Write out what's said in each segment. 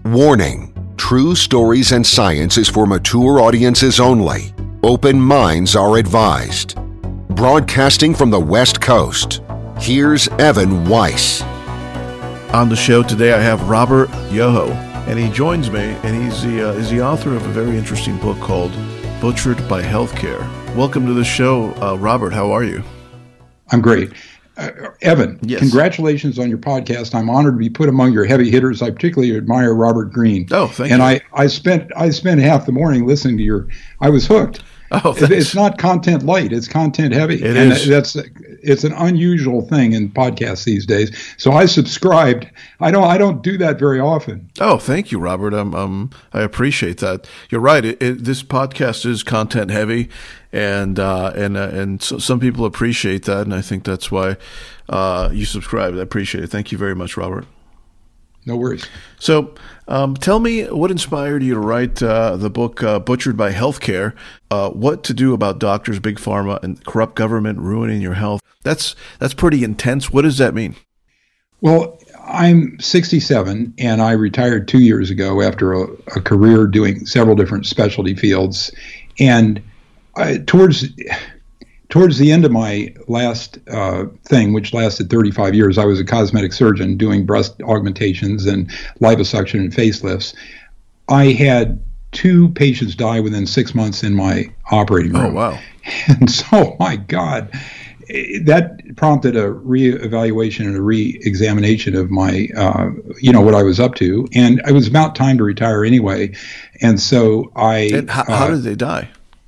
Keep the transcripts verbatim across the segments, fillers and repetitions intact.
Warning: true stories and science is for mature audiences only. Open minds are advised. Broadcasting from the West Coast, here's Evan Weiss. On the show today, I have Robert Yoho, and he joins me, and he's the, uh, he's the author of a very interesting book called Butchered by Healthcare. Welcome to the show, uh, Robert. How are you? I'm great. Uh, Evan, yes. Congratulations on your podcast. I'm honored to be put among your heavy hitters. I particularly admire Robert Greene. Oh, thank and you. And I, I spent I spent half the morning listening to your. I was hooked. Oh, thanks. It's not content light; it's content heavy. It and is. That's it's an unusual thing in podcasts these days. So I subscribed. I don't I don't do that very often. Oh, thank you, Robert. Um, um, I appreciate that. You're right. It, it, this podcast is content heavy, and uh, and uh, and so some people appreciate that, and I think that's why uh, you subscribed. I appreciate it. Thank you very much, Robert. No worries. So, um, tell me what inspired you to write uh, the book uh, "Butchered by Healthcare." Uh, what to do about doctors, big pharma, and corrupt government ruining your health? That's that's pretty intense. What does that mean? Well, I'm sixty-seven, and I retired two years ago after a, a career doing several different specialty fields. And I, towards towards the end of my last uh, thing, which lasted thirty-five years, I was a cosmetic surgeon doing breast augmentations and liposuction and facelifts. I had two patients die within six months in my operating room. Oh, wow. And so, my God, that prompted a reevaluation and a re-examination of my, uh, you know, what I was up to. And it was about time to retire anyway. And so I... And how, how uh, did they die?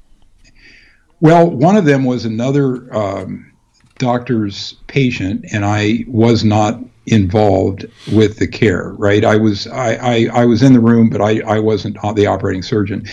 Well, one of them was another um, doctor's patient, and I was not involved with the care, right? I was I, I, I was in the room, but I, I wasn't the operating surgeon.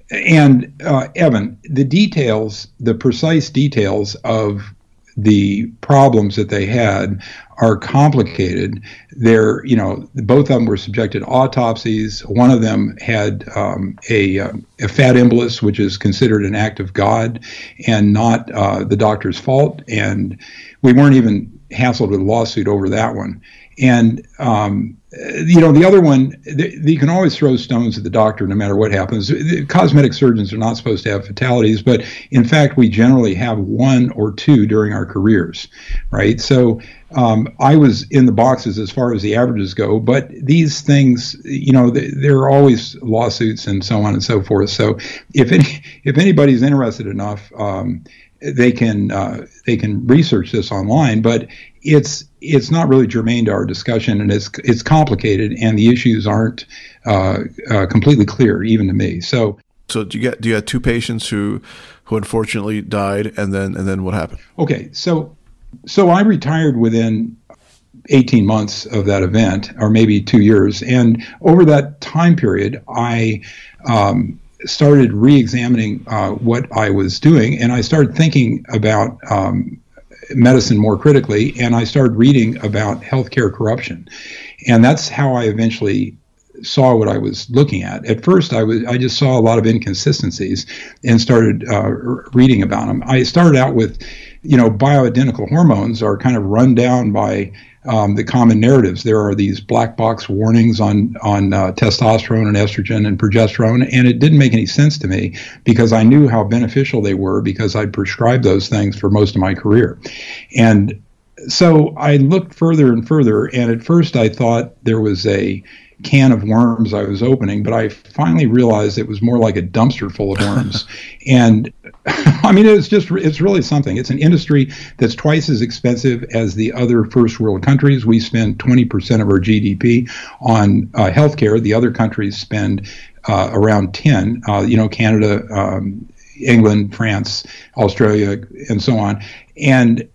And uh, Evan, the details, the precise details of the problems that they had are complicated. They're, you know, both of them were subjected to autopsies. One of them had um, a, a fat embolus, which is considered an act of God and not uh, the doctor's fault. And we weren't even hassled with a lawsuit over that one. And, um, you know, the other one, the, the, you can always throw stones at the doctor no matter what happens. The cosmetic surgeons are not supposed to have fatalities, but in fact, we generally have one or two during our careers, right? So um, I was in the boxes as far as the averages go, but these things, you know, th- there are always lawsuits and so on and so forth. So if any, if anybody's interested enough, um, they can uh, they can research this online, but it's it's not really germane to our discussion, and it's it's complicated, and the issues aren't uh, uh, completely clear even to me. So, so do you get do you have two patients who who unfortunately died, and then and then what happened? Okay, so so I retired within eighteen months of that event, or maybe two years, and over that time period, I. Um, started re-examining uh, what I was doing, and I started thinking about um, medicine more critically, and I started reading about healthcare corruption. And that's how I eventually saw what I was looking at. At first, I was I just saw a lot of inconsistencies and started uh, reading about them. I started out with, you know, bioidentical hormones are kind of run down by Um, the common narratives. There are these black box warnings on on uh, testosterone and estrogen and progesterone, and it didn't make any sense to me because I knew how beneficial they were because I'd prescribed those things for most of my career. And so I looked further and further, and at first I thought there was a can of worms I was opening, but I finally realized it was more like a dumpster full of worms. And I mean, it's just, it's really something. It's an industry that's twice as expensive as the other first world countries. We spend twenty percent of our G D P on uh, healthcare. The other countries spend uh, around ten, uh, you know, Canada, um, England, France, Australia, and so on. And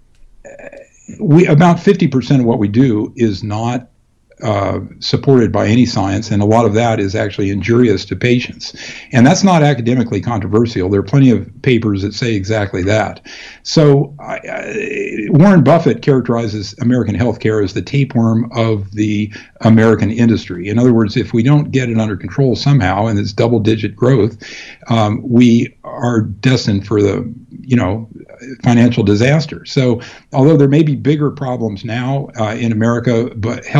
we, about fifty percent of what we do is not Uh, supported by any science, and a lot of that is actually injurious to patients. And that's not academically controversial. There are plenty of papers that say exactly that. So I, I, Warren Buffett characterizes American healthcare as the tapeworm of the American industry. In other words, if we don't get it under control somehow, and it's double-digit growth, um, we are destined for the, you know, financial disaster. So although there may be bigger problems now uh, in America, but healthcare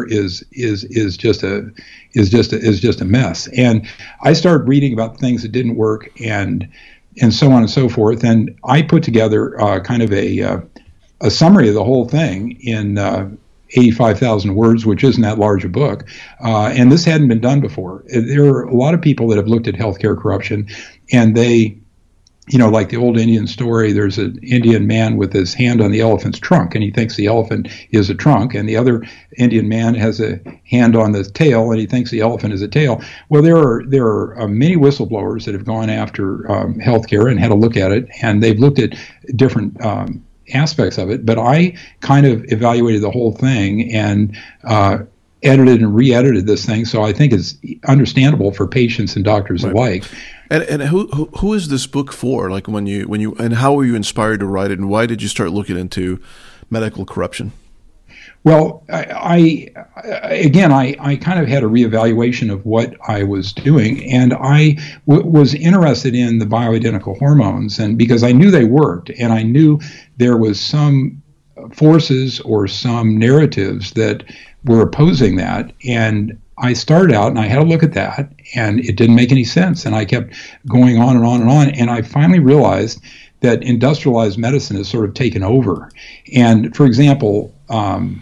is is is just a is just a, is just a mess. And I started reading about things that didn't work, and and so on and so forth. And I put together uh, kind of a uh, a summary of the whole thing in uh, eighty-five thousand words, which isn't that large a book. Uh, and this hadn't been done before. There are a lot of people that have looked at healthcare corruption, and they, you know, like the old Indian story, there's an Indian man with his hand on the elephant's trunk, and he thinks the elephant is a trunk, and the other Indian man has a hand on the tail, and he thinks the elephant is a tail. Well, there are there are uh, many whistleblowers that have gone after um, healthcare and had a look at it, and they've looked at different um, aspects of it. But I kind of evaluated the whole thing and uh, edited and re-edited this thing, so I think it's understandable for patients and doctors right. alike. And and who, who who is this book for? Like when you when you and how were you inspired to write it, and why did you start looking into medical corruption? Well, I, I again I, I kind of had a reevaluation of what I was doing, and I w- was interested in the bioidentical hormones, and because I knew they worked, and I knew there was some forces or some narratives that were opposing that, and I started out and I had a look at that, and it didn't make any sense. And I kept going on and on and on. And I finally realized that industrialized medicine has sort of taken over. And for example, um,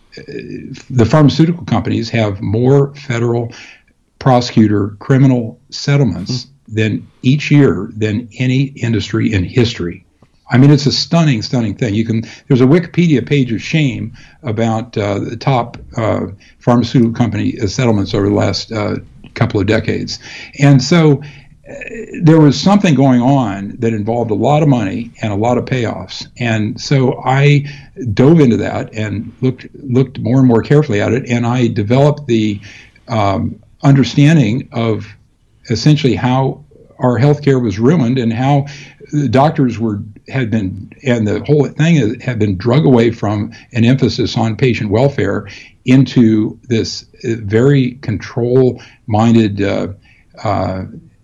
the pharmaceutical companies have more federal prosecutor criminal settlements mm-hmm. than each year than any industry in history. I mean, it's a stunning, stunning thing. You can. There's a Wikipedia page of shame about uh, the top uh, pharmaceutical company settlements over the last uh, couple of decades. And so uh, there was something going on that involved a lot of money and a lot of payoffs. And so I dove into that and looked looked more and more carefully at it. And I developed the um, understanding of essentially how our healthcare was ruined and how the doctors were had been, and the whole thing had been drug away from an emphasis on patient welfare into this very control-minded uh, uh,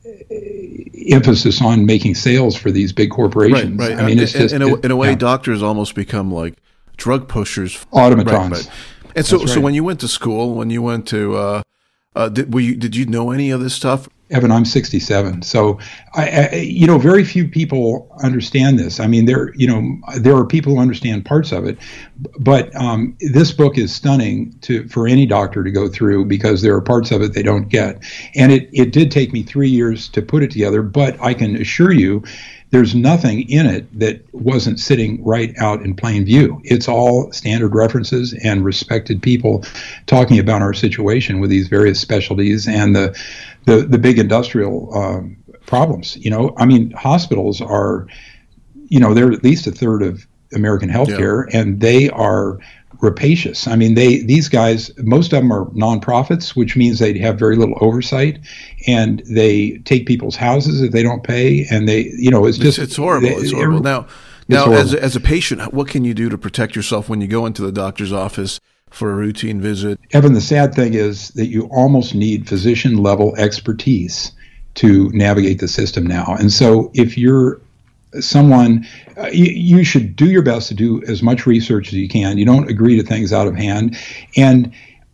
emphasis on making sales for these big corporations. Right, right. I mean, it's just in, in, a, in a way, yeah. doctors almost become like drug pushers, automatons. Right, right. And so, right. so when you went to school, when you went to, uh, uh, did were you, did you know any of this stuff? Evan, I'm sixty-seven, so I, I, you know, very few people understand this. I mean, there, you know, there are people who understand parts of it, but um, this book is stunning to for any doctor to go through because there are parts of it they don't get. And it, it did take me three years to put it together, but I can assure you, there's nothing in it that wasn't sitting right out in plain view. It's all standard references and respected people talking about our situation with these various specialties and the the, the big industrial um, problems. You know, I mean, hospitals are, you know, they're at least a third of American healthcare, yeah. and they are rapacious. I mean, they these guys, most of them are nonprofits, which means they have very little oversight, and they take people's houses if they don't pay, and they, you know, it's just it's, it's horrible. They, it's horrible. Now, now, horrible. as a, as a patient, what can you do to protect yourself when you go into the doctor's office for a routine visit? Evan, the sad thing is that you almost need physician level expertise to navigate the system now, and so if you're someone, uh, you, you should do your best to do as much research as you can. You don't agree to things out of hand. And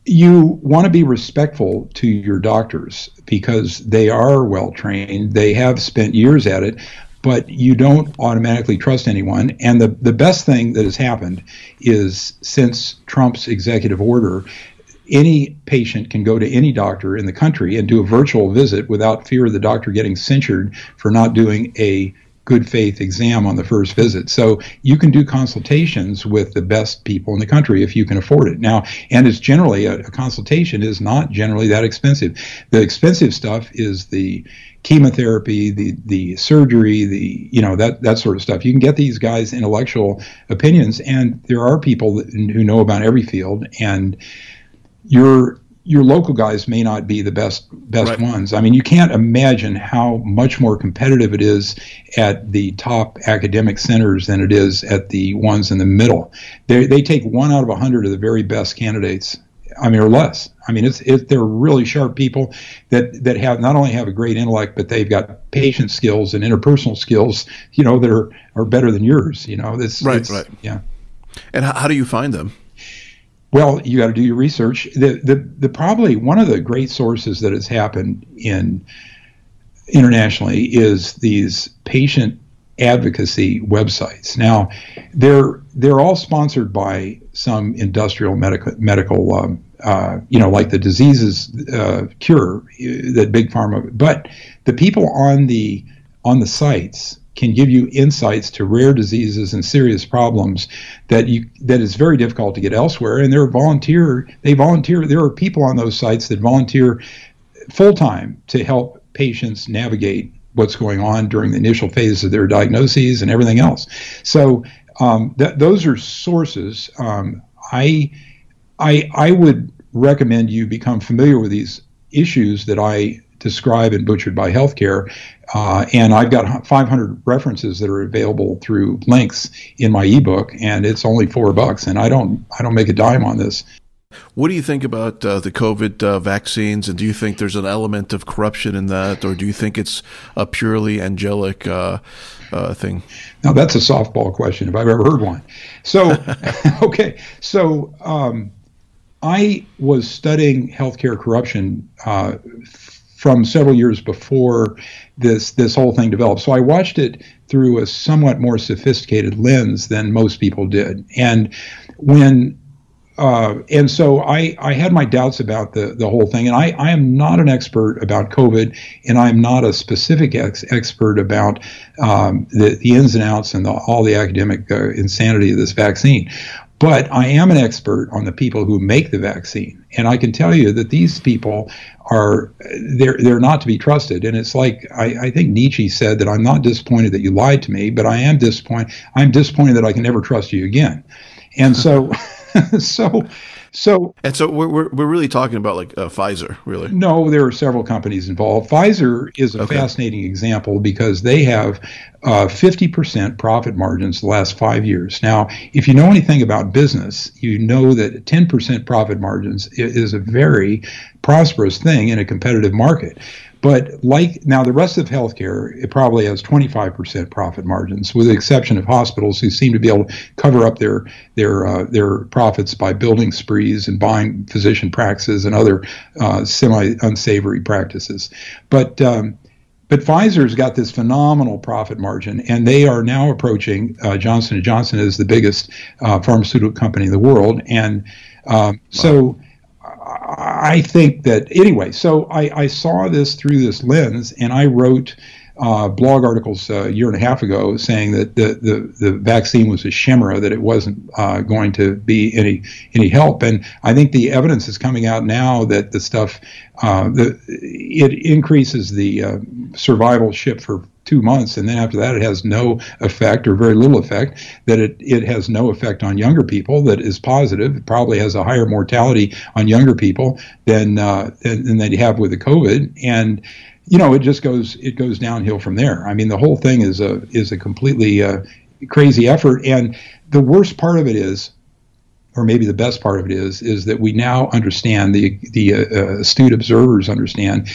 you want to be respectful to your doctors because they are well trained. They have spent years at it, but you don't automatically trust anyone. And the, the best thing that has happened is since Trump's executive order, any patient can go to any doctor in the country and do a virtual visit without fear of the doctor getting censured for not doing a good faith exam on the first visit. So you can do consultations with the best people in the country if you can afford it. Now, and it's generally, a, a consultation is not generally that expensive. The expensive stuff is the chemotherapy, the the surgery, the, you know, that, that sort of stuff. You can get these guys' intellectual opinions, and there are people that, who know about every field, and you're your local guys may not be the best best right. ones. I mean, you can't imagine how much more competitive it is at the top academic centers than it is at the ones in the middle. They they take one out of a hundred of the very best candidates. I mean, or less. I mean, it's it, they're really sharp people that that have not only have a great intellect, but they've got patient skills and interpersonal skills, you know, that are, are better than yours. You know, this right, it's, right, yeah. And how, how do you find them? Well, you got to do your research. The, the the probably one of the great sources that has happened in internationally is these patient advocacy websites. Now, they're they're all sponsored by some industrial medical medical um, uh, you know, like the diseases uh, cure that big pharma. But the people on the on the sites can give you insights to rare diseases and serious problems that you that is very difficult to get elsewhere. And they're volunteer. They volunteer. There are people on those sites that volunteer full time to help patients navigate what's going on during the initial phase of their diagnoses and everything else. So um, th- those are sources. Um, I, I, I would recommend you become familiar with these issues that I describe in Butchered by Healthcare. Uh, and I've got five hundred references that are available through links in my ebook, and it's only four bucks. And I don't, I don't make a dime on this. What do you think about uh, the COVID uh, vaccines, and do you think there's an element of corruption in that, or do you think it's a purely angelic uh, uh, thing? Now, that's a softball question, if I've ever heard one. So, okay, so um, I was studying healthcare corruption uh, from several years before this this whole thing developed. So I watched it through a somewhat more sophisticated lens than most people did. And when Uh, and so I, I had my doubts about the, the whole thing. And I, I am not an expert about COVID, and I'm not a specific ex- expert about um, the, the ins and outs and the, all the academic uh, insanity of this vaccine. But I am an expert on the people who make the vaccine. And I can tell you that these people are, they're, they're not to be trusted. And it's like, I, I think Nietzsche said that I'm not disappointed that you lied to me, but I am disappointed. I'm disappointed that I can never trust you again. And so... so, so, and so we're we're, we're really talking about like uh, Pfizer, really. No, there are several companies involved. Pfizer is a okay. fascinating example because they have uh, fifty percent profit margins the last five years. Now, if you know anything about business, you know that ten percent profit margins is a very prosperous thing in a competitive market. But like now, the rest of healthcare, it probably has twenty-five percent profit margins, with the exception of hospitals who seem to be able to cover up their their uh, their profits by building sprees and buying physician practices and other uh, semi-unsavory practices. But um, but Pfizer's got this phenomenal profit margin, and they are now approaching uh, Johnson and Johnson as the biggest uh, pharmaceutical company in the world. And um, wow. so. I think that anyway, so I, I saw this through this lens, and I wrote uh, blog articles uh, a year and a half ago saying that the, the, the vaccine was a chimera, that it wasn't uh, going to be any any help. And I think the evidence is coming out now that the stuff, uh, the, it increases the uh, survivalship for two months, and then after that it has no effect or very little effect, that it, it has no effect on younger people, that is positive. It probably has a higher mortality on younger people than, uh, than, than they have with the COVID. And, you know, it just goes, it goes downhill from there. I mean, the whole thing is a, is a completely uh, crazy effort. And the worst part of it is, or maybe the best part of it is, is that we now understand, the, the uh, astute observers understand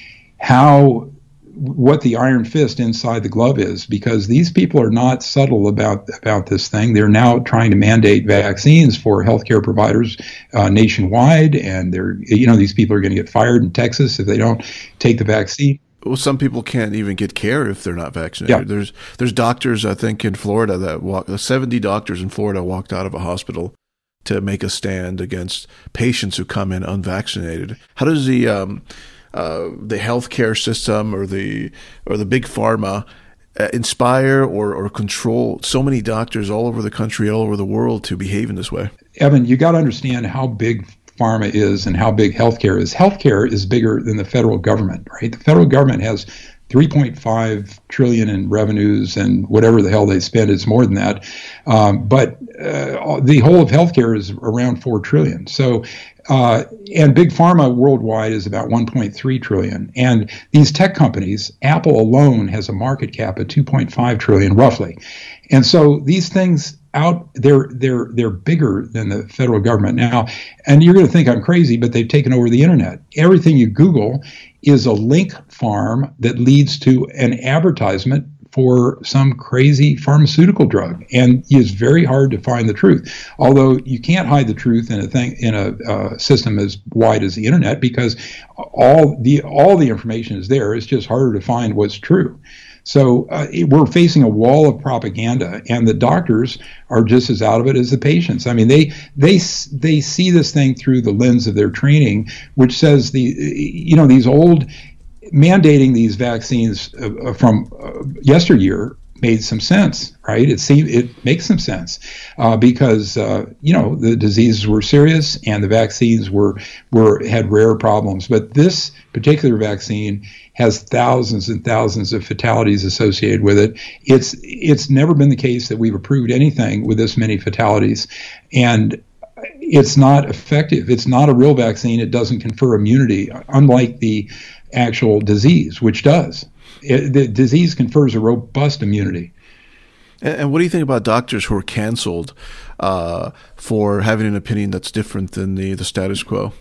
how, what the iron fist inside the glove is, because these people are not subtle about about this thing. They're now trying to mandate vaccines for healthcare providers uh, nationwide, and they're, you know, these people are going to get fired in Texas if they don't take the vaccine. Well, some people can't even get care if they're not vaccinated. Yeah. There's there's doctors, I think, in Florida that walk, seventy doctors in Florida walked out of a hospital to make a stand against patients who come in unvaccinated. How does the um, Uh, the healthcare system or the or the big pharma uh, inspire or, or control so many doctors all over the country, all over the world, to behave in this way? Evan, you got to understand how big pharma is and how big healthcare is. Healthcare is bigger than the federal government, right? The federal government has three point five trillion in revenues, and whatever the hell they spend, it's more than that. Um, but uh, the whole of healthcare is around four trillion. So, uh, and big pharma worldwide is about one point three trillion. And these tech companies, Apple alone has a market cap of two point five trillion, roughly. And so these things out, they're they're they're bigger than the federal government now. And you're going to think I'm crazy, but they've taken over the internet. Everything you Google is a link farm that leads to an advertisement for some crazy pharmaceutical drug, and it's very hard to find the truth. Although you can't hide the truth in a thing in a uh, system as wide as the internet, because all the all the information is there. It's just harder to find what's true. So uh, we're facing a wall of propaganda, and the doctors are just as out of it as the patients. I mean, they they they see this thing through the lens of their training, which says the you know these old mandating these vaccines uh, from uh, yesteryear made some sense, right? It seemed it makes some sense uh, because uh, you know the diseases were serious and the vaccines were were had rare problems. But this particular vaccine has thousands and thousands of fatalities associated with it. It's it's never been the case that we've approved anything with this many fatalities, and it's not effective. It's not a real vaccine. It doesn't confer immunity, unlike the actual disease, which does. It, the disease confers a robust immunity. And, and what do you think about doctors who are canceled uh, for having an opinion that's different than the, the status quo?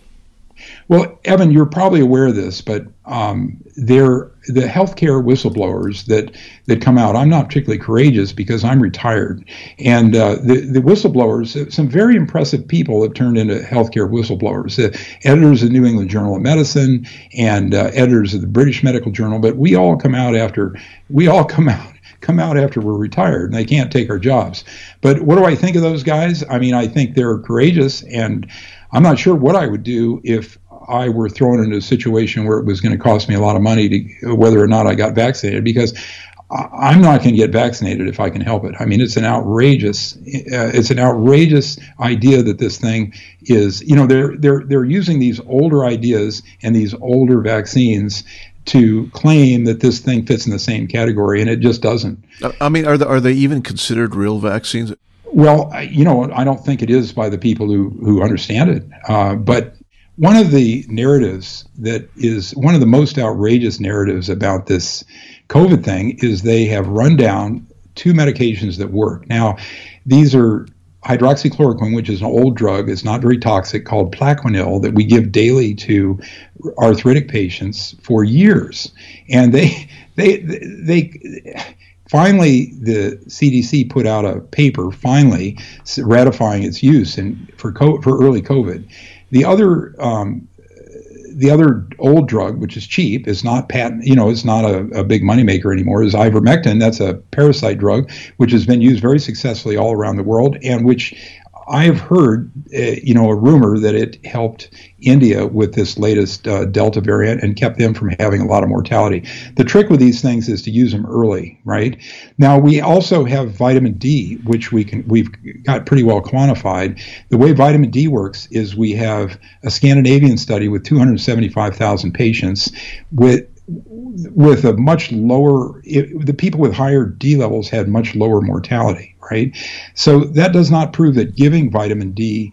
Well, Evan, you're probably aware of this, but um, they're the healthcare whistleblowers that, that come out. I'm not particularly courageous because I'm retired. And uh, the, the whistleblowers, some very impressive people have turned into healthcare whistleblowers. The editors of the New England Journal of Medicine and uh, editors of the British Medical Journal. But we all come out after we all come out. come out after we're retired, and they can't take our jobs. But what do I think of those guys? I mean, I think they're courageous, and I'm not sure what I would do if I were thrown into a situation where it was going to cost me a lot of money to whether or not I got vaccinated, because I'm not going to get vaccinated if I can help it. I mean, it's an outrageous, uh, it's an outrageous idea that this thing is, you know, they're they're they're using these older ideas and these older vaccines to claim that this thing fits in the same category, and it just doesn't. I mean, are the, are they even considered real vaccines? Well, you know, I don't think it is by the people who, who understand it. Uh, but one of the narratives that is one of the most outrageous narratives about this COVID thing is they have run down two medications that work. Now, these are hydroxychloroquine, which is an old drug, is not very toxic, called Plaquenil, that we give daily to arthritic patients for years. And they, they, they, finally, the C D C put out a paper, finally ratifying its use in, for co- for early COVID. The other, um, the other old drug, which is cheap, is not patent, you know, it's not a, a big moneymaker anymore, is ivermectin. That's a parasite drug, which has been used very successfully all around the world, and which I have heard, uh, you know, a rumor that it helped India with this latest uh, Delta variant and kept them from having a lot of mortality. The trick with these things is to use them early, right? Now, we also have vitamin D, which we can, we've got pretty well quantified. The way vitamin D works is we have a Scandinavian study with two hundred seventy-five thousand patients with with a much lower, it, the people with higher D levels had much lower mortality, right? So that does not prove that giving vitamin D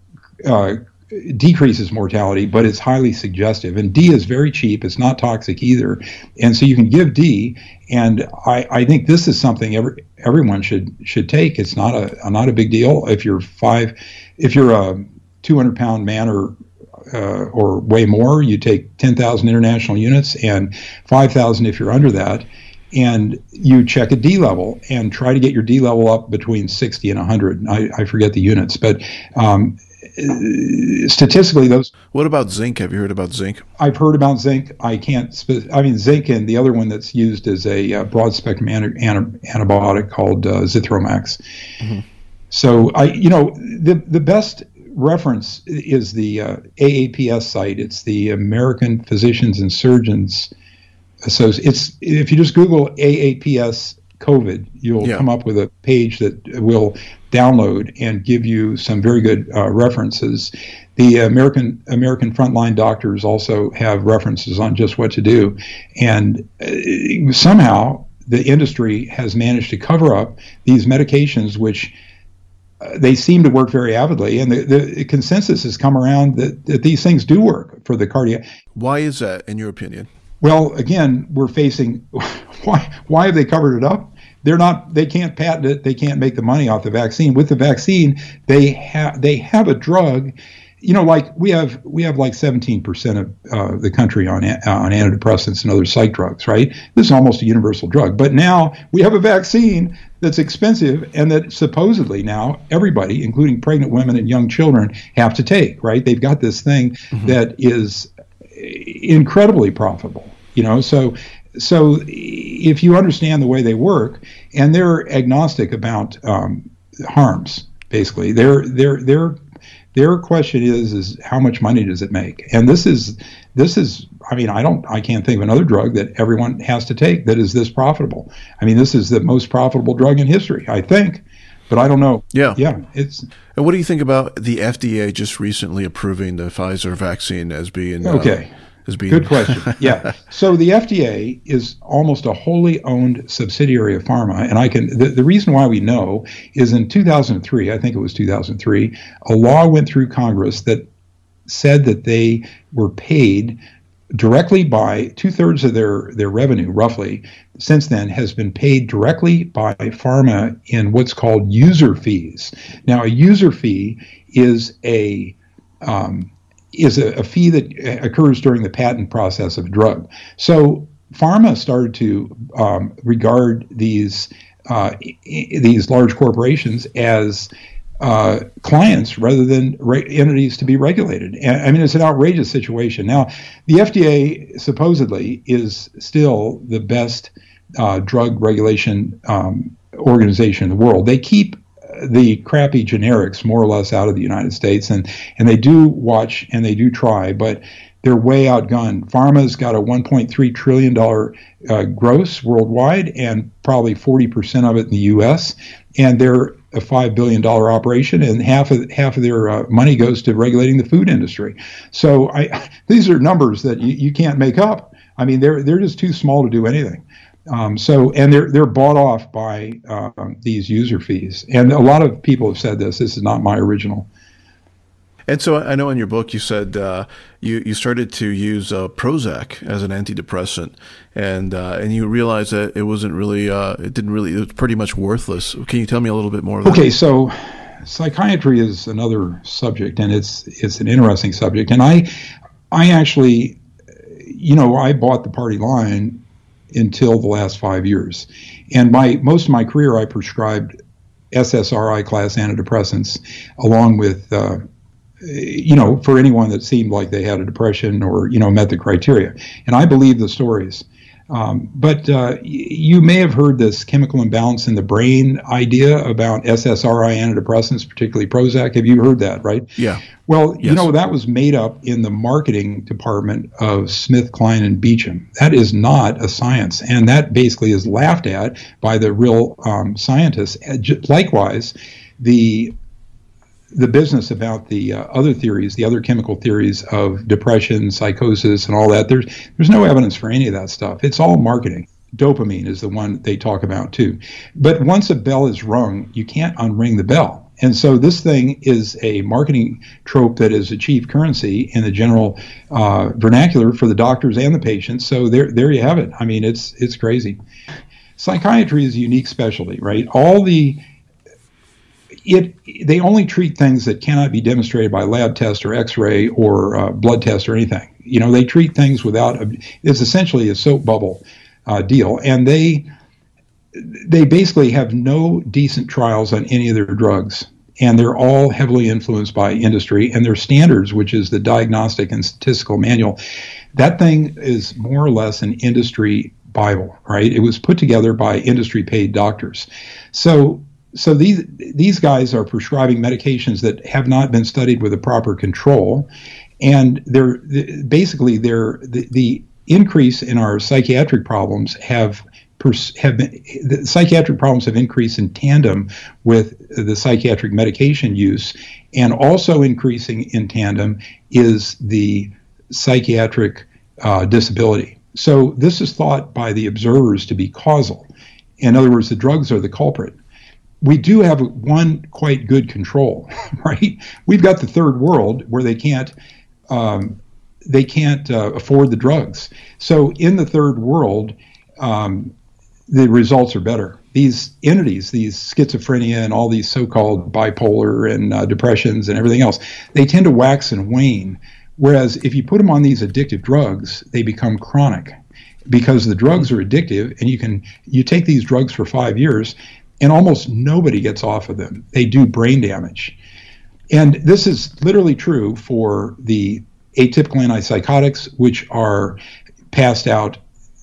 uh, decreases mortality, but it's highly suggestive. And D is very cheap. It's not toxic either. And so you can give D, and I, I think this is something every, everyone should should take. It's not a not a big deal. If you're five, if you're a two hundred pound man or Uh, or way more, you take ten thousand international units and five thousand if you're under that, and you check a D level and try to get your D level up between sixty and one hundred. I, I forget the units, but um, statistically those... What about zinc? Have you heard about zinc? I've heard about zinc. I can't... Spe- I mean, zinc, and the other one that's used is a uh, broad-spectrum anti- anti- antibiotic called uh, Zithromax. Mm-hmm. So, I, you know, the the best reference is the uh, A A P S site. It's the American Physicians and Surgeons Association. It's, if you just Google A A P S COVID, you'll yeah. come up with a page that will download and give you some very good uh, references. The American American Frontline Doctors also have references on just what to do, and uh, somehow the industry has managed to cover up these medications, which Uh, they seem to work very avidly, and the, the consensus has come around that, that these things do work for the cardiac. Why is that, in your opinion? Well, again, we're facing why why have they covered it up? They're not. They can't patent it. They can't make the money off the vaccine. With the vaccine, they have they have a drug. you know, like we have we have like seventeen percent of uh, the country on uh, on antidepressants and other psych drugs, right? This is almost a universal drug. But now we have a vaccine that's expensive and that supposedly now everybody, including pregnant women and young children, have to take, right? They've got this thing mm-hmm. that is incredibly profitable, you know, so so if you understand the way they work, and they're agnostic about um, harms, basically, they're they're they're their question is is how much money does it make? And this is this is I mean I don't I can't think of another drug that everyone has to take that is this profitable. I mean, this is the most profitable drug in history, I think, but I don't know. Yeah, yeah. It's. And what do you think about the F D A just recently approving the Pfizer vaccine as being okay? Uh, as being Good question. Yeah. So the F D A is almost a wholly owned subsidiary of pharma, and I can. The, the reason why we know is in two thousand three, I think it was two thousand three, a law went through Congress that said that they were paid directly by two thirds of their their revenue, roughly. Since then, has been paid directly by pharma in what's called user fees. Now, a user fee is a um, is a, a fee that occurs during the patent process of a drug. So pharma started to um, regard these uh, I- these large corporations as uh, clients rather than re- entities to be regulated. And, I mean, it's an outrageous situation. Now, the F D A supposedly is still the best uh, drug regulation um, organization in the world. They keep the crappy generics more or less out of the United States, and, and they do watch and they do try, but they're way outgunned. Pharma's got a one point three trillion dollars uh, gross worldwide, and probably forty percent of it in the U S, and they're a five billion dollars operation, and half of half of their uh, money goes to regulating the food industry. So I, these are numbers that you, you can't make up. I mean, they're they're just too small to do anything. Um, so, and they're they're bought off by uh, these user fees, and a lot of people have said this. This is not my original. And so, I know in your book you said uh, you you started to use uh, Prozac as an antidepressant, and uh, and you realized that it wasn't really uh, it didn't really it was pretty much worthless. Can you tell me a little bit more about Okay, that? so psychiatry is another subject, and it's it's an interesting subject. And I I actually, you know, I bought the party line until the last five years. And my most of my career, I prescribed S S R I class antidepressants along with, uh, you know, for anyone that seemed like they had a depression or, you know, met the criteria. And I believe the stories. Um, but uh, you may have heard this chemical imbalance in the brain idea about S S R I antidepressants, particularly Prozac. Have you heard that, right? Yeah. Well, yes. you know, that was made up in the marketing department of Smith, Kline, and Beecham. That is not a science, and that basically is laughed at by the real um, scientists. Likewise, the the business about the uh, other theories, the other chemical theories of depression, psychosis, and all that, there's there's no evidence for any of that stuff. It's all marketing. Dopamine is the one they talk about too. But once a bell is rung, you can't unring the bell. And so this thing is a marketing trope that has achieved currency in the general uh, vernacular for the doctors and the patients. So there there you have it. I mean, it's it's crazy. Psychiatry is a unique specialty, right? All the It, they only treat things that cannot be demonstrated by lab test or X-ray or uh, blood test or anything. You know, they treat things without. A, it's essentially a soap bubble uh, deal, and they they basically have no decent trials on any of their drugs, and they're all heavily influenced by industry. And their standards, which is the Diagnostic and Statistical Manual, that thing is more or less an industry Bible, right? It was put together by industry-paid doctors, so. So these these guys are prescribing medications that have not been studied with a proper control, and they're basically they're the, the increase in our psychiatric problems have have been the psychiatric problems have increased in tandem with the psychiatric medication use, and also increasing in tandem is the psychiatric uh, disability. So this is thought by the observers to be causal. In other words, the drugs are the culprit. We do have one quite good control, right? We've got the third world where they can't um, they can't uh, afford the drugs. So in the third world, um, the results are better. These entities, these schizophrenia and all these so-called bipolar and uh, depressions and everything else, they tend to wax and wane. Whereas if you put them on these addictive drugs, they become chronic because the drugs are addictive, and you can you take these drugs for five years and almost nobody gets off of them. They do brain damage. And this is literally true for the atypical antipsychotics, which are passed out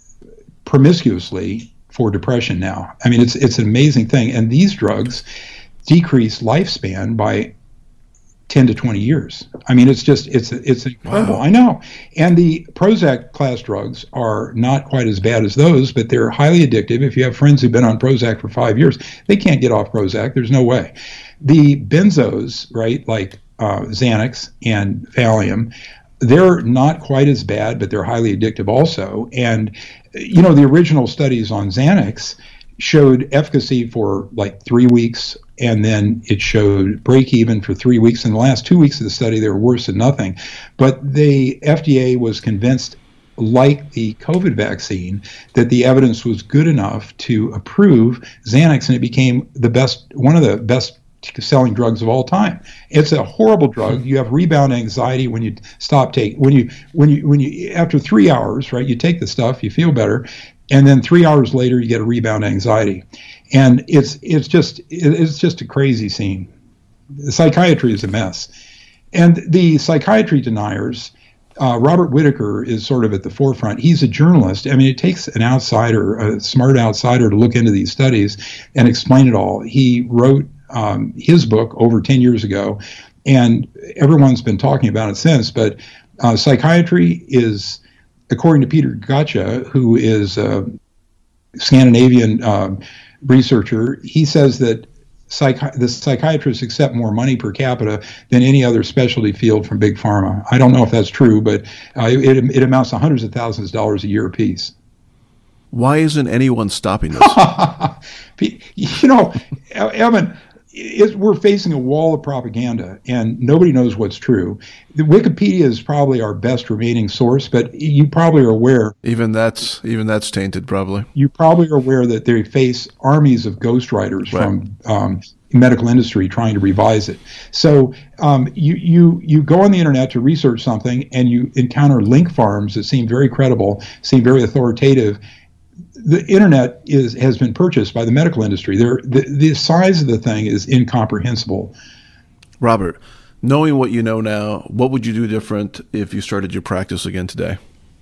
promiscuously for depression now. I mean, it's it's an amazing thing. And these drugs decrease lifespan by ten to twenty years. I mean, it's just, it's it's incredible. Wow. I know. And the Prozac class drugs are not quite as bad as those, but they're highly addictive. If you have friends who've been on Prozac for five years, they can't get off Prozac. There's no way. The benzos, right, like uh, Xanax and Valium, they're not quite as bad, but they're highly addictive also. And, you know, the original studies on Xanax showed efficacy for like three weeks, and then it showed break even for three weeks. In the last two weeks of the study, they were worse than nothing. But the F D A was convinced, like the COVID vaccine, that the evidence was good enough to approve Xanax, and it became the best, one of the best selling drugs of all time. It's a horrible drug. You have rebound anxiety when you stop taking, when you, when you, when you, after three hours, right, you take the stuff, you feel better, and then three hours later you get a rebound anxiety. And it's, it's just, it's just a crazy scene. The psychiatry is a mess. And the psychiatry deniers, uh, Robert Whitaker is sort of at the forefront. He's a journalist. I mean, it takes an outsider, a smart outsider, to look into these studies and explain it all. He wrote Um, his book over ten years ago, and everyone's been talking about it since. But uh, psychiatry is, according to Peter Gotcha, who is a Scandinavian uh, researcher, he says that psychi- the psychiatrists accept more money per capita than any other specialty field from Big Pharma. I don't know if that's true, but uh, it, it amounts to hundreds of thousands of dollars a year apiece. Why isn't anyone stopping this? You know, Evan, It, we're facing a wall of propaganda, and nobody knows what's true. The Wikipedia is probably our best remaining source, but you probably are aware. Even that's even that's tainted, probably. You probably are aware that they face armies of ghostwriters right. from um, medical industry trying to revise it. So um, you you you go on the internet to research something, and you encounter link farms that seem very credible, seem very authoritative. The internet is has been purchased by the medical industry. They're, the, the size of the thing is incomprehensible. Robert, knowing what you know now, what would you do different if you started your practice again today?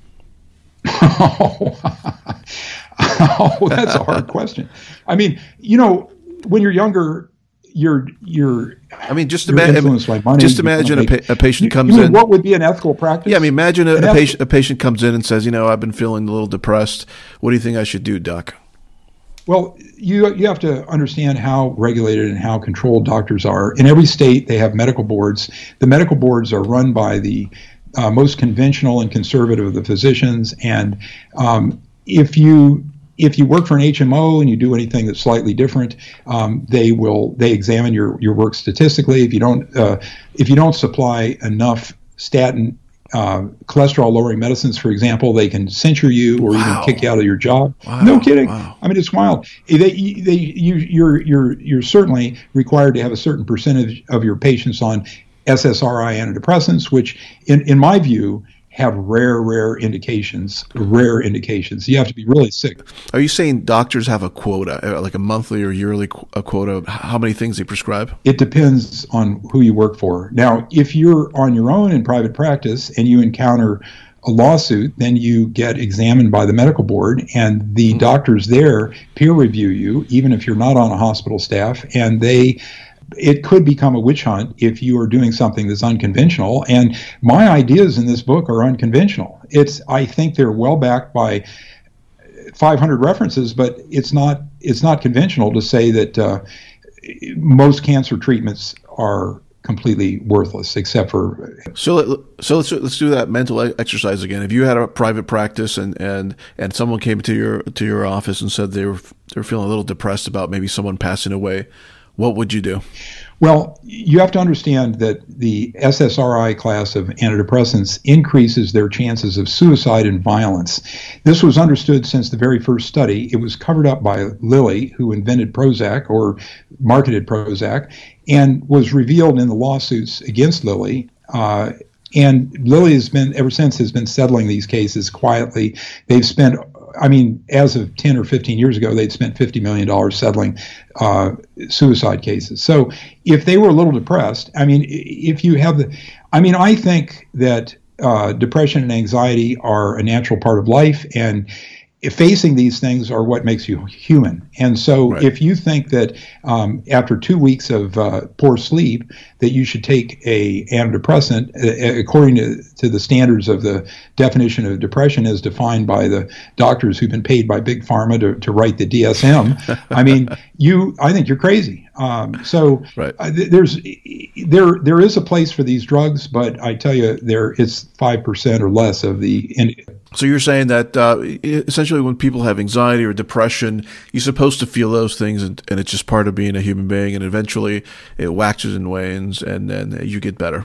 Oh, oh that's a hard question. I mean, you know, when you're younger, you're you're. I mean, just imagine. Just imagine a, pa- a patient you, comes you mean in. What would be an ethical practice? Yeah, I mean, imagine a, a patient. A patient comes in and says, "You know, I've been feeling a little depressed. What do you think I should do, doc?" Well, you you have to understand how regulated and how controlled doctors are. In every state, they have medical boards. The medical boards are run by the uh, most conventional and conservative of the physicians, and um, if you If you work for an H M O and you do anything that's slightly different, um, they will they examine your, your work statistically. If you don't uh, if you don't supply enough statin uh, cholesterol lowering medicines, for example, they can censure you or wow. even kick you out of your job. Wow. No kidding. Wow. I mean, it's wild. They they you you're you're you're certainly required to have a certain percentage of your patients on S S R I antidepressants, which in in my view have rare, rare indications, rare indications. You have to be really sick. Are you saying doctors have a quota, like a monthly or yearly qu- a quota of how many things they prescribe? It depends on who you work for. Now, if you're on your own in private practice and you encounter a lawsuit, then you get examined by the medical board, and the mm-hmm. doctors there peer review you, even if you're not on a hospital staff, and they it could become a witch hunt if you are doing something that's unconventional. And my ideas in this book are unconventional. It's, I think they're well backed by five hundred references, but it's not, it's not conventional to say that uh, most cancer treatments are completely worthless, except for. So, let, so let's let's do that mental exercise again. If you had a private practice and and and someone came to your to your office and said they were they're feeling a little depressed about maybe someone passing away, what would you do? Well, you have to understand that the S S R I class of antidepressants increases their chances of suicide and violence. This was understood since the very first study. It was covered up by Lilly, who invented Prozac or marketed Prozac, and was revealed in the lawsuits against Lilly. Uh, and Lilly has been, ever since, has been settling these cases quietly. They've spent I mean, as of ten or fifteen years ago, they'd spent fifty million dollars settling uh, suicide cases. So if they were a little depressed, I mean, if you have the, I mean, I think that uh, depression and anxiety are a natural part of life, and facing these things are what makes you human. And so right. if you think that um, after two weeks of uh, poor sleep that you should take a antidepressant uh, according to, to the standards of the definition of depression as defined by the doctors who've been paid by Big Pharma to, to write the D S M, I mean, you, I think you're crazy. Um, so right. uh, th- there's there there is a place for these drugs, but I tell you, there it's five percent or less of the. In- so you're saying that uh, essentially, when people have anxiety or depression, you're supposed to feel those things, and, and it's just part of being a human being, and eventually it waxes and wanes, and then you get better.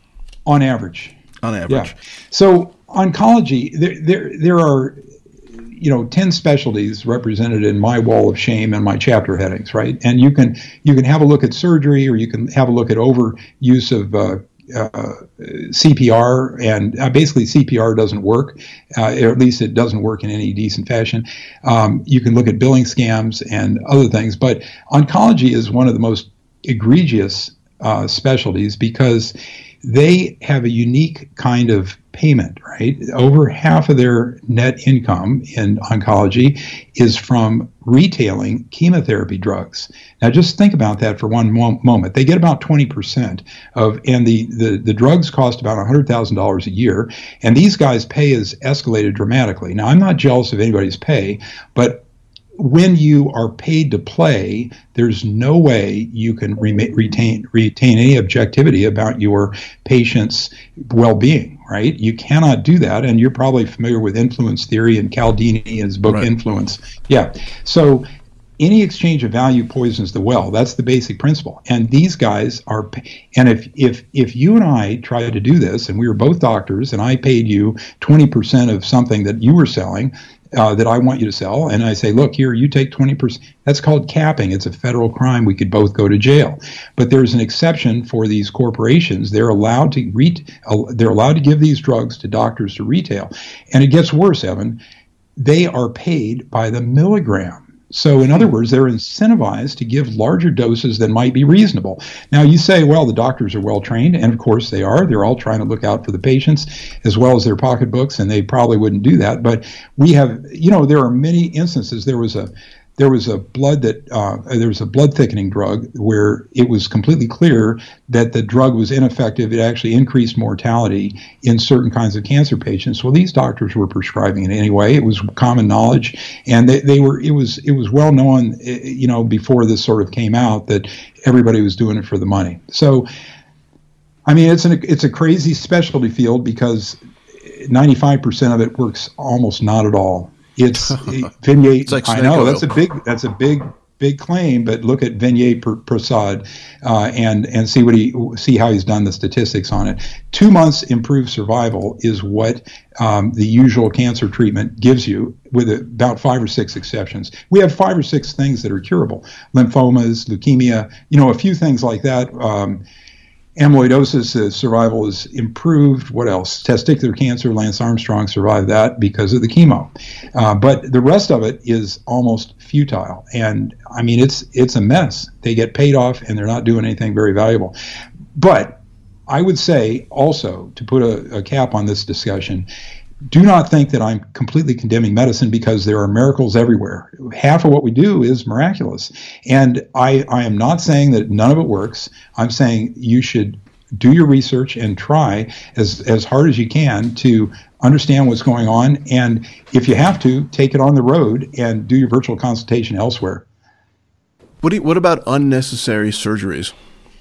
On average. On average. Yeah. So oncology, there there there are. you know, ten specialties represented in my wall of shame and my chapter headings, right? And you can you can have a look at surgery, or you can have a look at overuse of uh, uh, C P R, and uh, basically C P R doesn't work, uh, or at least it doesn't work in any decent fashion. Um, you can look at billing scams and other things, but oncology is one of the most egregious uh, specialties because they have a unique kind of payment, right? Over half of their net income in oncology is from retailing chemotherapy drugs. Now, just think about that for one mo- moment. They get about twenty percent of, and the, the, the drugs cost about one hundred thousand dollars a year, and these guys' pay is escalated dramatically. Now, I'm not jealous of anybody's pay, but when you are paid to play, there's no way you can re- retain retain any objectivity about your patient's well-being, right? You cannot do that, and you're probably familiar with influence theory and Cialdini in his book, right. Influence. Yeah. So any exchange of value poisons the well. That's the basic principle. And these guys are, and if if if you and I tried to do this, and we were both doctors, and I paid you twenty percent of something that you were selling, Uh, that I want you to sell, and I say, look, here, you take twenty percent. That's called capping. It's a federal crime. We could both go to jail. But there's an exception for these corporations. They're allowed to re- uh, they're allowed to give these drugs to doctors to retail. And it gets worse, Evan. They are paid by the milligram. So in other words, they're incentivized to give larger doses than might be reasonable. Now you say, well, the doctors are well trained, and of course they are. They're all trying to look out for the patients as well as their pocketbooks, and they probably wouldn't do that. But we have, you know, there are many instances. There was a there was a blood that uh, there was a blood thickening drug where it was completely clear that the drug was ineffective. It actually increased mortality in certain kinds of cancer patients. Well, these doctors were prescribing it anyway. It was common knowledge, and they, they were it was it was well known, you know, before this sort of came out that everybody was doing it for the money. So, I mean, it's an it's a crazy specialty field because ninety-five percent of it works almost not at all. It's Vinay. It's like I know oil. that's a big that's a big big claim, but look at Vinay Prasad uh, and and see what he see how he's done the statistics on it. Two months improved survival is what um, the usual cancer treatment gives you, with about five or six exceptions. We have five or six things that are curable: lymphomas, leukemia, you know, a few things like that. Um, Amyloidosis, uh, survival is improved. What else? Testicular cancer, Lance Armstrong survived that because of the chemo. Uh, but the rest of it is almost futile. And I mean, it's it's a mess. They get paid off and they're not doing anything very valuable. But I would say also, to put a, a cap on this discussion, do not think that I'm completely condemning medicine, because there are miracles everywhere. Half of what we do is miraculous. And I, I am not saying that none of it works. I'm saying you should do your research and try as, as hard as you can to understand what's going on. And if you have to, take it on the road and do your virtual consultation elsewhere. What do you, what about unnecessary surgeries?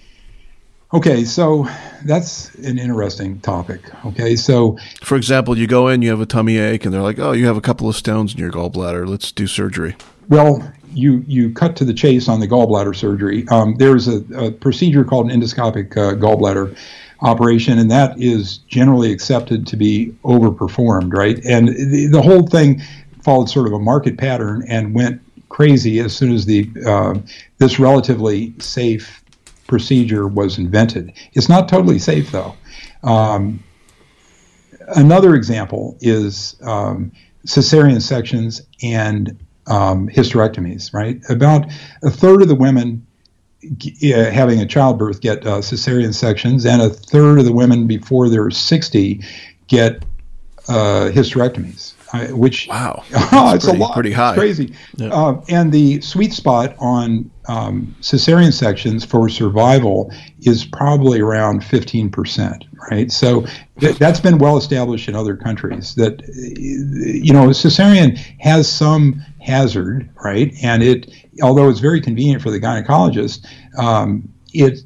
Okay, so that's an interesting topic. Okay, so for example, you go in, you have a tummy ache, and they're like, "Oh, you have a couple of stones in your gallbladder. Let's do surgery." Well, you you cut to the chase on the gallbladder surgery. Um, there's a, a procedure called an endoscopic uh, gallbladder operation, and that is generally accepted to be overperformed, right? And the, the whole thing followed sort of a market pattern and went crazy as soon as the uh, this relatively safe procedure was invented. It's not totally safe, though. Um, another example is um, cesarean sections and um, hysterectomies, right? About a third of the women uh, having a childbirth get uh, cesarean sections, and a third of the women before they're sixty get uh, hysterectomies. I, which wow, oh, it's pretty, a lot, pretty high, it's crazy. Yeah. Uh, and the sweet spot on um, cesarean sections for survival is probably around fifteen percent, right? So th- that's been well established in other countries. That you know, cesarean has some hazard, right? And it, although it's very convenient for the gynecologist, um, it.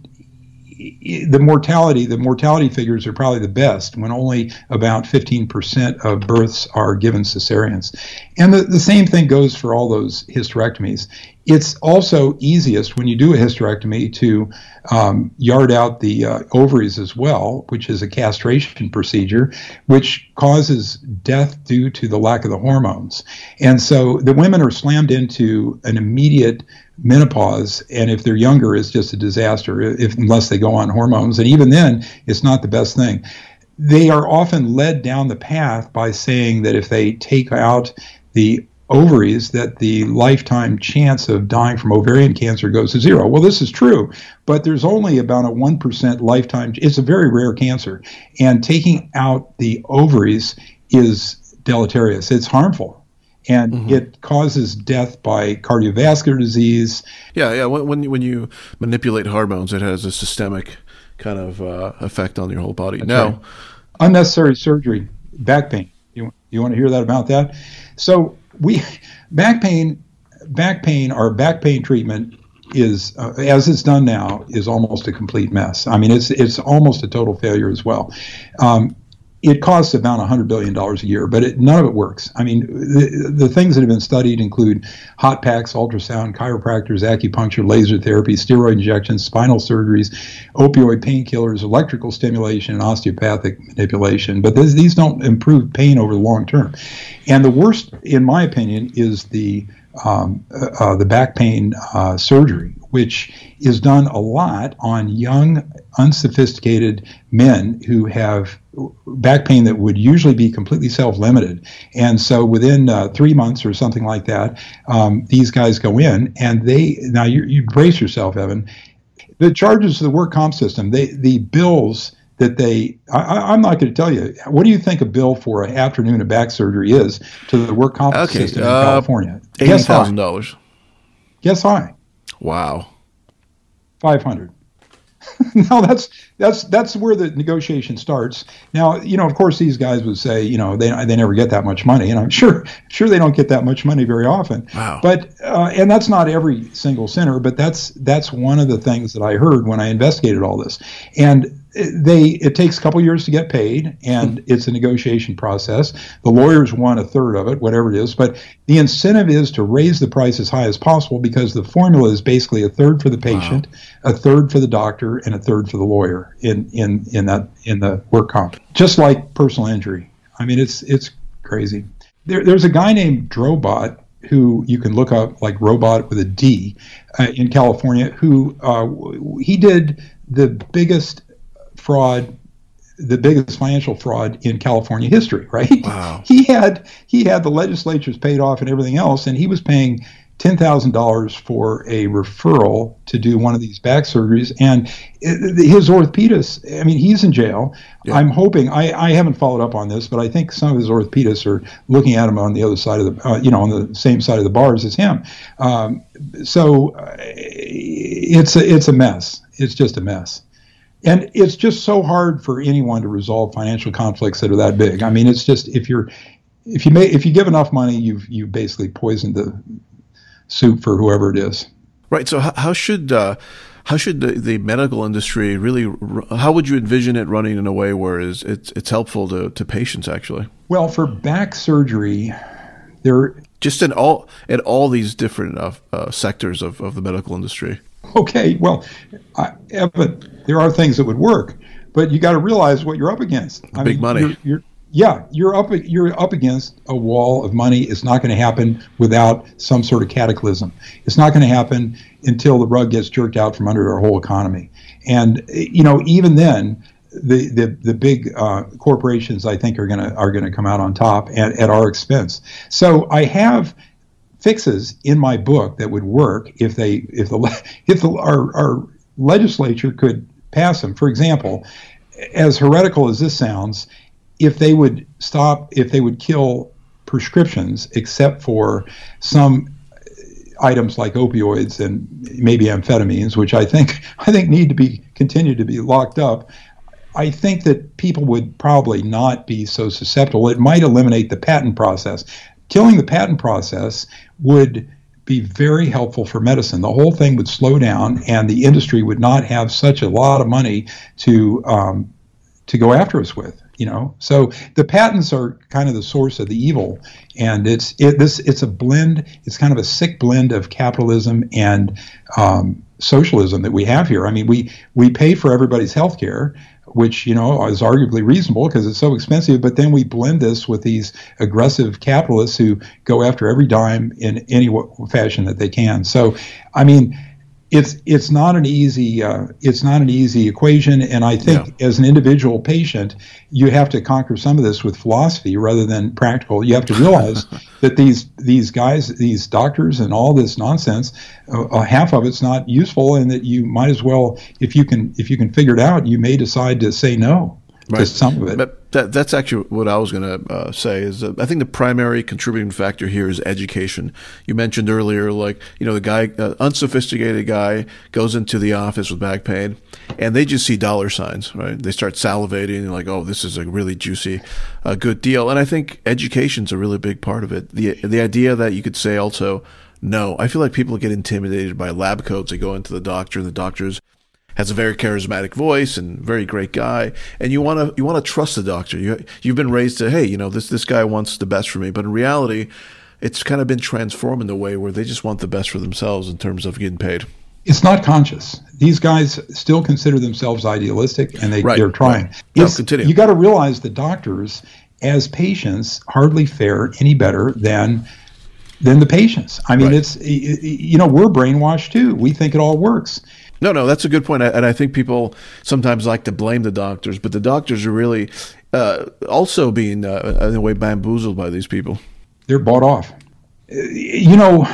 The mortality, the mortality figures are probably the best when only about fifteen percent of births are given cesareans. And the, the same thing goes for all those hysterectomies. It's also easiest when you do a hysterectomy to um, yard out the uh, ovaries as well, which is a castration procedure, which causes death due to the lack of the hormones. And so the women are slammed into an immediate menopause, and if they're younger, it's just a disaster if unless they go on hormones, and even then, it's not the best thing. They are often led down the path by saying that if they take out the ovaries, that the lifetime chance of dying from ovarian cancer goes to zero. Well, this is true, but there's only about a one percent lifetime. It's a very rare cancer, and taking out the ovaries is deleterious. It's harmful. And mm-hmm. it causes death by cardiovascular disease. Yeah, yeah. When when you, when you manipulate hormones, it has a systemic kind of uh, effect on your whole body. That's now, right. Unnecessary surgery, back pain. You you want to hear that about that? So we back pain, back pain, or back pain treatment is uh, as it's done now is almost a complete mess. I mean, it's it's almost a total failure as well. Um, It costs about one hundred billion dollars a year, but it, none of it works. I mean, the, the things that have been studied include hot packs, ultrasound, chiropractors, acupuncture, laser therapy, steroid injections, spinal surgeries, opioid painkillers, electrical stimulation, and osteopathic manipulation. But this, these don't improve pain over the long term. And the worst, in my opinion, is the um, uh, the back pain uh, surgery, which is done a lot on young, unsophisticated men who have back pain that would usually be completely self-limited. And so within uh, three months or something like that, um, these guys go in and they, now you, you brace yourself, Evan, the charges to the work comp system, they, the bills that they, I, I'm not going to tell you, what do you think a bill for an afternoon of back surgery is to the work comp okay, system in uh, California? eighty thousand dollars. Guess high. Wow. five hundred. Now that's that's that's where the negotiation starts. Now, you know, of course, these guys would say, you know, they they never get that much money, and I'm sure sure they don't get that much money very often. Wow. But uh, and that's not every single center, but that's that's one of the things that I heard when I investigated all this. And they it takes a couple years to get paid, and it's a negotiation process. The lawyers want a third of it, whatever it is, but the incentive is to raise the price as high as possible because the formula is basically a third for the patient, wow. a third for the doctor, and a third for the lawyer in in in that in the work comp. Just like personal injury. I mean, it's it's crazy. There, there's a guy named Drobot who you can look up, like robot with a D, uh, in California, who uh, he did the biggest fraud, the biggest financial fraud in California history, right? Wow. He had he had the legislatures paid off and everything else, and he was paying ten thousand dollars for a referral to do one of these back surgeries. And his orthopedist, I mean, he's in jail. Yeah. I'm hoping, I, I haven't followed up on this, but I think some of his orthopedists are looking at him on the other side of the, uh, you know, on the same side of the bars as him. Um, so uh, it's a, it's a mess. It's just a mess. And it's just so hard for anyone to resolve financial conflicts that are that big. I mean, it's just, if you're, if you may, if you give enough money, you've you basically poisoned the soup for whoever it is. Right. So how, how should uh, how should the, the medical industry really? How would you envision it running in a way where is it's it's helpful to, to patients actually? Well, for back surgery, There, just in all in all these different uh, uh, sectors of, of the medical industry. Okay, well, I, but there are things that would work, but you got to realize what you're up against. I Big mean, money. You're, you're, yeah, you're up. You're up against a wall of money. It's not going to happen without some sort of cataclysm. It's not going to happen until the rug gets jerked out from under our whole economy. And you know, even then, the the the big uh, corporations, I think, are gonna are gonna come out on top at, at our expense. So I have fixes in my book that would work if they if the if the, our, our legislature could pass them. For example, as heretical as this sounds, if they would stop, if they would kill prescriptions except for some items like opioids and maybe amphetamines, which I think I think need to be continue to be locked up, I think that people would probably not be so susceptible. It might eliminate the patent process. Killing the patent process would be very helpful for medicine. The whole thing would slow down, and the industry would not have such a lot of money to um, to go after us with. You know, so the patents are kind of the source of the evil, and it's it this it's a blend. It's kind of a sick blend of capitalism and um, socialism that we have here. I mean, we we pay for everybody's health care, which, you know, is arguably reasonable because it's so expensive, but then we blend this with these aggressive capitalists who go after every dime in any w- fashion that they can. So, I mean, it's it's not an easy uh, it's not an easy equation, and I think yeah. as an individual patient, you have to conquer some of this with philosophy rather than practical. You have to realize that these these guys, these doctors, and all this nonsense, uh, half of it's not useful, and that you might as well, if you can if you can figure it out, you may decide to say no right. to some of it. But that, that's actually what I was going to uh, say is uh, I think the primary contributing factor here is education. You mentioned earlier, like, you know, the guy, uh, unsophisticated guy goes into the office with back pain and they just see dollar signs, right? They start salivating and like, oh, this is a really juicy, uh, good deal. And I think education's a really big part of it. The, the idea that you could say also, no, I feel like people get intimidated by lab coats. They go into the doctor and the doctor's has a very charismatic voice and very great guy, and you want to you want to trust the doctor. You you've been raised to, hey, you know, this this guy wants the best for me, but in reality, it's kind of been transformed in a way where they just want the best for themselves in terms of getting paid. It's not conscious. These guys still consider themselves idealistic, and they right. they're trying. Right. No, continue. You got to realize the doctors, as patients, hardly fare any better than than the patients. I mean, right. it's you know we're brainwashed too. We think it all works. No, no, that's a good point. And I think people sometimes like to blame the doctors, but the doctors are really uh, also being, uh, in a way, bamboozled by these people. They're bought off. You know,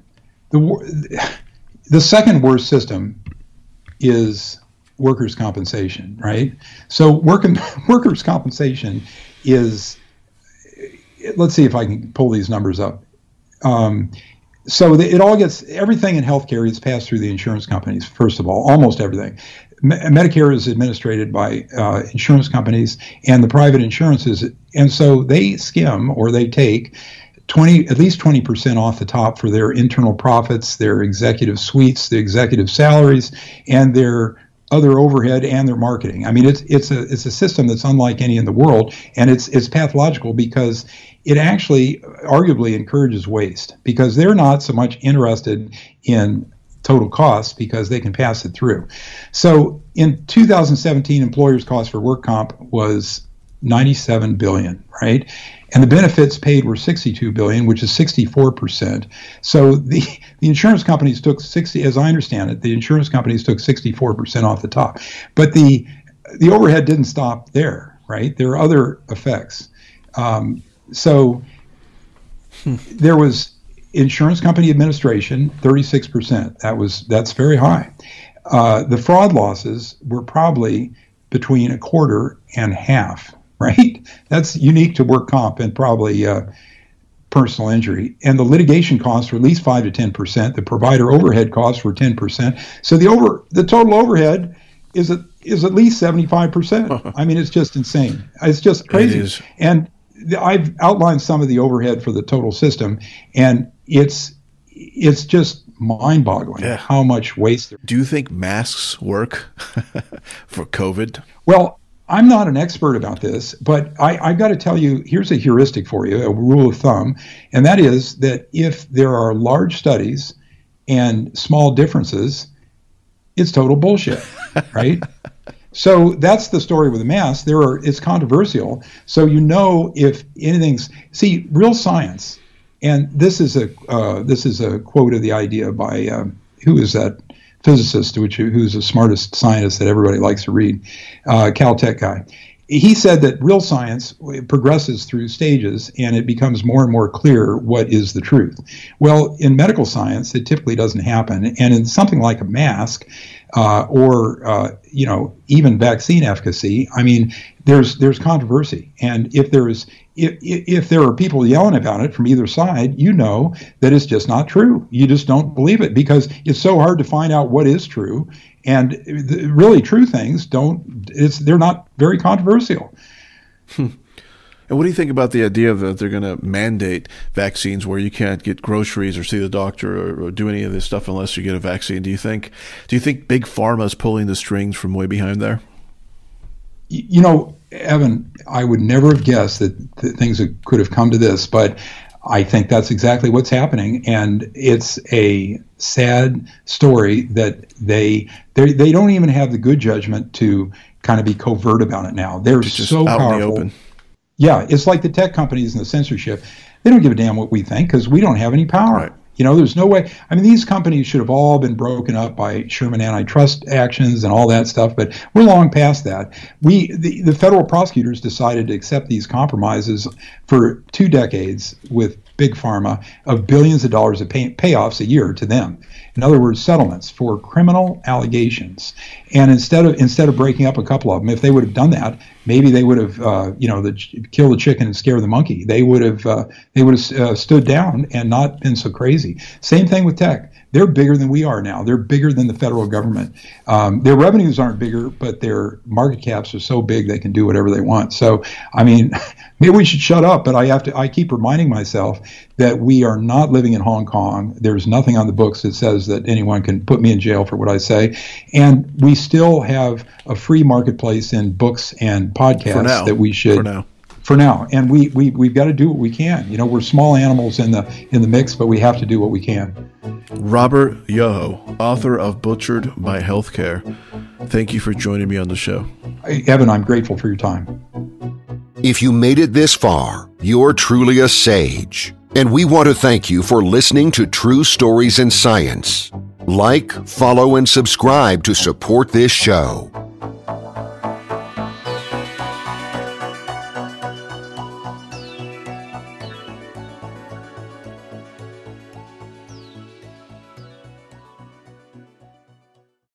the the second worst system is workers' compensation, right? So working, workers' compensation is, let's see if I can pull these numbers up. Um, So the, it all gets, everything in healthcare gets passed through the insurance companies, first of all, almost everything. Me- Medicare is administrated by uh, insurance companies and the private insurances. And so they skim or they take twenty, at least twenty percent off the top for their internal profits, their executive suites, the executive salaries, and their other overhead and their marketing. I mean, it's it's a it's a system that's unlike any in the world, and it's it's pathological because it actually arguably encourages waste because they're not so much interested in total costs because they can pass it through. So in two thousand seventeen, employers' cost for work comp was ninety-seven billion dollars, right? And the benefits paid were sixty-two billion dollars, which is sixty-four percent. So the, the insurance companies took sixty, as I understand it, the insurance companies took sixty-four percent off the top. But the the overhead didn't stop there, right? There are other effects. Um, so hmm. there was insurance company administration, thirty-six percent. That was that's very high. Uh, the fraud losses were probably between a quarter and half. Right? That's unique to work comp and probably uh, personal injury. And the litigation costs were at least five to ten percent. The provider overhead costs were ten percent. So the over the total overhead is at, is at least seventy-five percent. I mean, it's just insane. It's just crazy. It is. And the, I've outlined some of the overhead for the total system, and it's it's just mind-boggling yeah. how much waste there is. Do you think masks work for COVID? Well, I'm not an expert about this, but I, I've got to tell you, here's a heuristic for you, a rule of thumb, and that is that if there are large studies and small differences, it's total bullshit, right? So that's the story with the mask. There are, it's controversial. So you know if anything's, see, real science, and this is a uh, this is a quote of the idea by um, who is that physicist, which who's the smartest scientist that everybody likes to read, uh, Caltech guy. He said that real science progresses through stages and it becomes more and more clear what is the truth. Well, in medical science, it typically doesn't happen. And in something like a mask uh, or, uh, you know, even vaccine efficacy, I mean, there's there's controversy. And if there's if, if there are people yelling about it from either side, you know that it's just not true. You just don't believe it because it's so hard to find out what is true. And the really true things don't, it's, they're not very controversial. Hmm. And what do you think about the idea that they're going to mandate vaccines where you can't get groceries or see the doctor or, or do any of this stuff unless you get a vaccine? Do you think, do you think Big Pharma is pulling the strings from way behind there? You know, Evan, I would never have guessed that, that things could have come to this, but I think that's exactly what's happening, and it's a sad story that they they they don't even have the good judgment to kind of be covert about it now. They're it's just so out powerful. In the open. Yeah, it's like the tech companies and the censorship. They don't give a damn what we think because we don't have any power. Right. You know, there's no way. I mean, these companies should have all been broken up by Sherman antitrust actions and all that stuff, but we're long past that. We, the, the federal prosecutors decided to accept these compromises for two decades with Big Pharma of billions of dollars of pay, payoffs a year to them. In other words, settlements for criminal allegations. And instead of instead of breaking up a couple of them, if they would have done that, maybe they would have, uh, you know, the, kill the chicken and scare the monkey. They would have uh, they would have uh, stood down and not been so crazy. Same thing with tech. They're bigger than we are now. They're bigger than the federal government. Um, their revenues aren't bigger, but their market caps are so big they can do whatever they want. So, I mean, maybe we should shut up, but I have to. I keep reminding myself that we are not living in Hong Kong. There's nothing on the books that says that anyone can put me in jail for what I say. And we still have a free marketplace in books and podcasts that we should. For now. For now, and we we we've got to do what we can. You know, we're small animals in the in the mix, but we have to do what we can. Robert Yoho, author of Butchered by Healthcare. Thank you for joining me on the show. Evan, I'm grateful for your time. If you made it this far, you're truly a sage, and we want to thank you for listening to True Stories in Science. Like, follow, and subscribe to support this show.